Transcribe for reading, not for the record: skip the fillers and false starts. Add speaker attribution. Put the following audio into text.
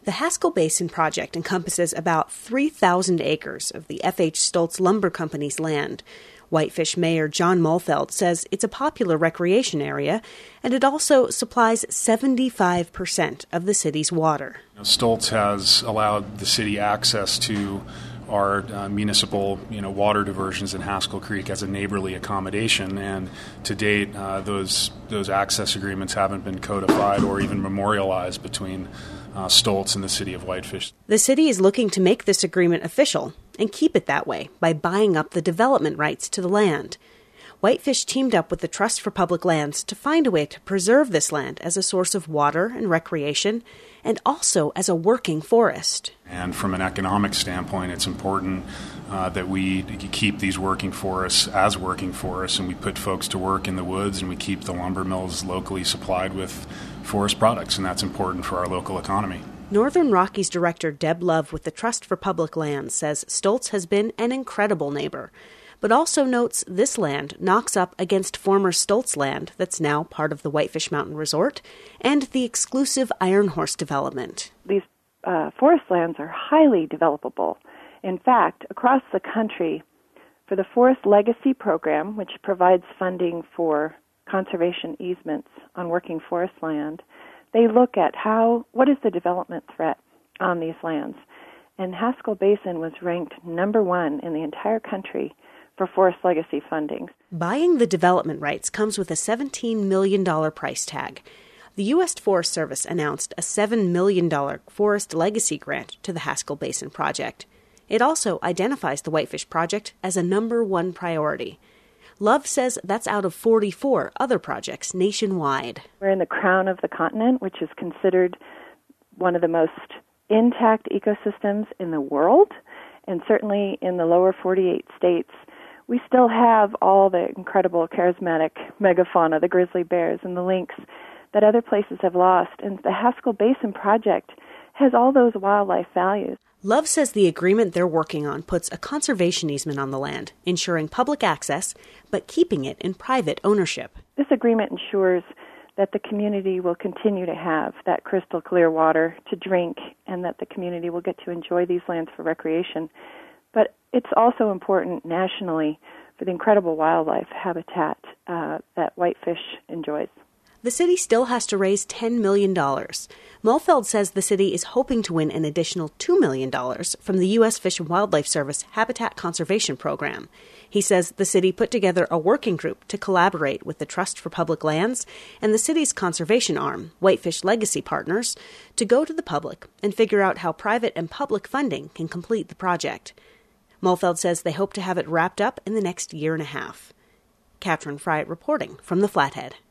Speaker 1: The Haskell Basin project encompasses about 3,000 acres of the F.H. Stoltz Lumber Company's land. Whitefish Mayor John Mulfeld says it's a popular recreation area, and it also supplies 75% of the city's water.
Speaker 2: Stoltz has allowed the city access to our municipal, water diversions in Haskell Creek as a neighborly accommodation, and to date, those access agreements haven't been codified or even memorialized between Stoltz and the city of Whitefish.
Speaker 1: The city is looking to make this agreement official and keep it that way by buying up the development rights to the land. Whitefish teamed up with the Trust for Public Lands to find a way to preserve this land as a source of water and recreation, and also as a working forest.
Speaker 2: And from an economic standpoint, it's important that we keep these working forests as working forests, and we put folks to work in the woods, and we keep the lumber mills locally supplied with forest products, and that's important for our local economy.
Speaker 1: Northern Rockies Director Deb Love with the Trust for Public Lands says Stoltz has been an incredible neighbor, but also notes this land knocks up against former Stoltz land that's now part of the Whitefish Mountain Resort and the exclusive Iron Horse development.
Speaker 3: These forest lands are highly developable. In fact, across the country, for the Forest Legacy Program, which provides funding for conservation easements on working forest land, they look at what is the development threat on these lands. And Haskell Basin was ranked number 1 in the entire country for Forest Legacy funding.
Speaker 1: Buying the development rights comes with a $17 million price tag. The U.S. Forest Service announced a $7 million Forest Legacy grant to the Haskell Basin project. It also identifies the Whitefish project as a number 1 priority. Love says that's out of 44 other projects nationwide.
Speaker 3: We're in the crown of the continent, which is considered one of the most intact ecosystems in the world, and certainly in the lower 48 states. We still have all the incredible charismatic megafauna, the grizzly bears and the lynx, that other places have lost, and the Haskell Basin project has all those wildlife values.
Speaker 1: Love says the agreement they're working on puts a conservation easement on the land, ensuring public access, but keeping it in private ownership.
Speaker 3: This agreement ensures that the community will continue to have that crystal clear water to drink, and that the community will get to enjoy these lands for recreation. But it's also important nationally for the incredible wildlife habitat that whitefish enjoys.
Speaker 1: The city still has to raise $10 million. Mulfeld says the city is hoping to win an additional $2 million from the U.S. Fish and Wildlife Service Habitat Conservation Program. He says the city put together a working group to collaborate with the Trust for Public Lands and the city's conservation arm, Whitefish Legacy Partners, to go to the public and figure out how private and public funding can complete the project. Mulfeld says they hope to have it wrapped up in the next year and a half. Katrin Fryatt reporting from the Flathead.